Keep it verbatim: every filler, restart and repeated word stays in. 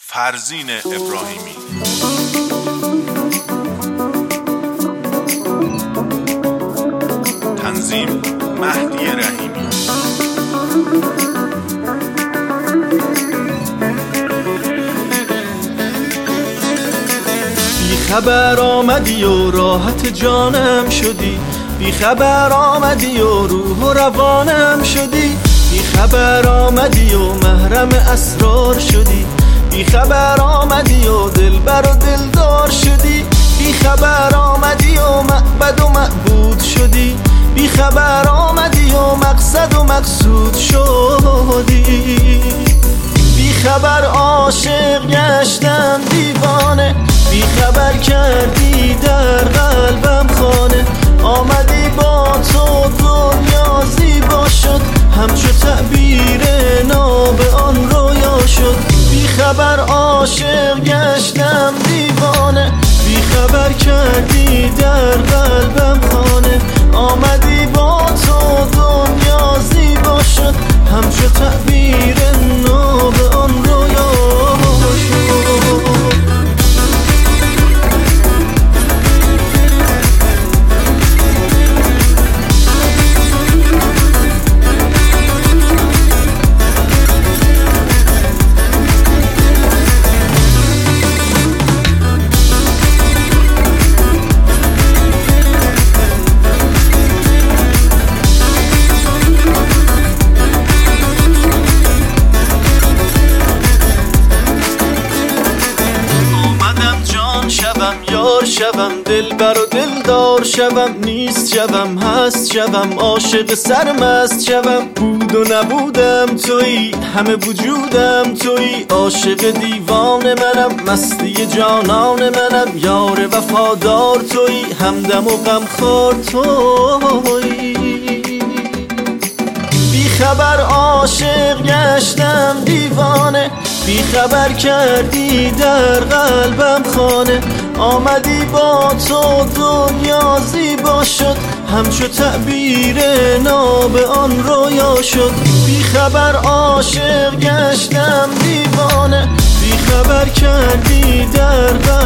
فرزین ابراهیمی. تنظیم مهدی رحیمی. بی خبر آمدی و راحت جانم شدی، بی خبر آمدی و روح و روانم شدی، بی خبر آمدی و محرم اسرار شدی، بی خبر آمدی و دلبر و دلدار شدی، بی خبر آمدی و معبد و معبود شدی، بی خبر آمدی و مقصد و مقصود شدی. بی خبر عاشق گشتم دیوانه، بی خبر کردی در قلبم خانه، آمدی با تو دنیا زیبا شد، همچو تعبیر ناب آن رویا شد. بی خبر عاشق گشتم دیوانه، بی خبر کردی در قلبم خانه، آمدی با تو دنیا زیبا شد، همچو تعبیر ناب آن رویا شد. یار شوم، دلبر و دلدار شوم، نیست شوم هست شوم، عاشق سرمست شوم. بود و نبودم تویی، همه وجودم تویی، عاشق دیوان منم، مستی جانان منم، یار وفادار تویی، همدم و غمخوار تویی. بی خبر عاشق گشتم دیوانه، بی خبر کردی در قلبم خانه، آمدی با تو دنیا زیبا شد، همچو تعبیر ناب آن رویا شد. بی خبر عاشق گشتم دیوانه، بی خبر کردی در قلبم